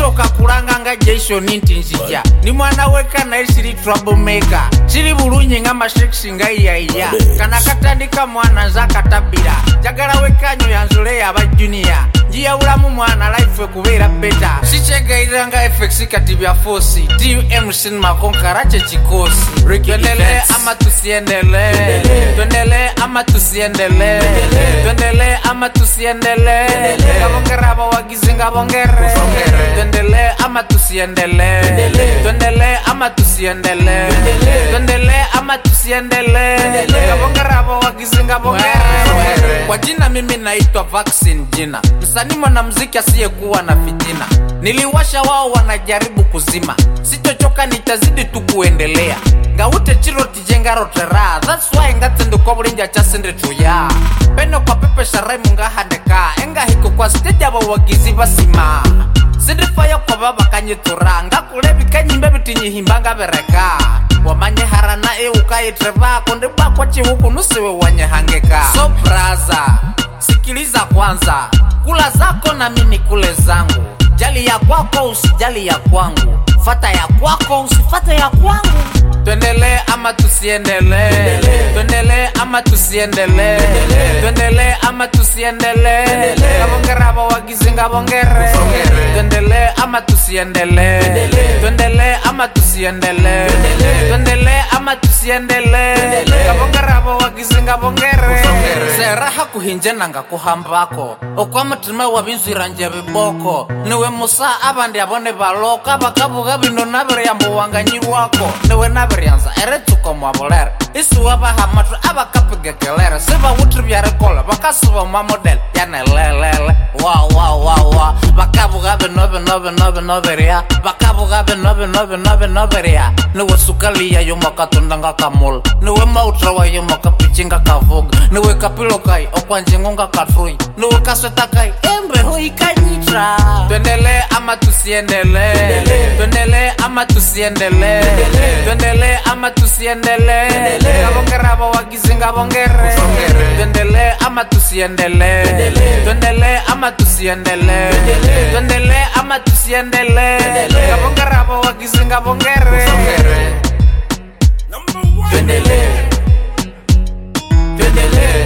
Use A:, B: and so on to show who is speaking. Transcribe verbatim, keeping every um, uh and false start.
A: Nesoka kulanga nga Jason ninti njija ni mwana weka na isiri troublemaker chiri bulunyi nga mashekshi nga iya iya kana katandika mwana zaka tabira jagala wekanyo yanzule ya ba junior njia ulamu mwana life kubera better sichega nga F X kati bya force D M C makonkara che chikosi twendele ama tusiendele twendele ama tusiendele twendele ama tusiendele kabongera ba wagizinga bongere twendele ama tusiendele twendele ama tusiendele twendele ama tusiendele kabongera ba wagizinga bongere kwa jina mimi naitwa Vaccine jina msanii mwanamuziki asiyekuwa na fitina niliwasha wao wanajaribu kuzima sitochoka nitazidi tu kuendelea ngaute chiro tijenga rotera that's why ngatendo kwa bulinja chasende tuya peno kwa pepe sharai munga handeka enga hiko kwa stage aba wagizi basima sidifaya kwa baba kanyitura ngakule bikanyimbe bitinyi himbanga bereka wamanye harana e ukayitreva konde bakwa chihuku nusiwe wanye hangeka so braza sikiliza kwanza kula zako na mimi kule zangu jali ya kwako usijali ya kwangu fata ya kwako usifata ya kwangu twendele ama tusiendele twendele ama tusiendele twendele ama tusiendele kabongera ba wagizinga bongere twendele ama tusiendele twendele ama tusiendele twendele ama tusiendele kabongera ba wagizinga bongere seraha kuhinje nanga kuhambako okwamutima wabinzira nje biboko niwe musa abandi abone baloka bakavuga bino nabere yambo wanganyirwako niwe nabiryanza eretuko mwabolera isuwa bahamatu abakapigekelera siba wutri byarekola bakasuba ma model yanelelele wa wa wa wa bakavuga bino bino bino bino beria bakavuga bino bino bino bino beria niwe sukali ya yomakatunda nga kamul niwe mautra wa yomakapichinga kavuga niwe kapilokai okwanjingo nga katrui niwe kaswetakai embe hoikanyitra twendele ama tusiendele twendele ama tusiendele twendele ama tusiendele kabongera ba wagizinga bongere twendele ama tusiendele twendele ama tusiendele twendele ama tusiendele kabongera ba wagizinga bongere twendele twendele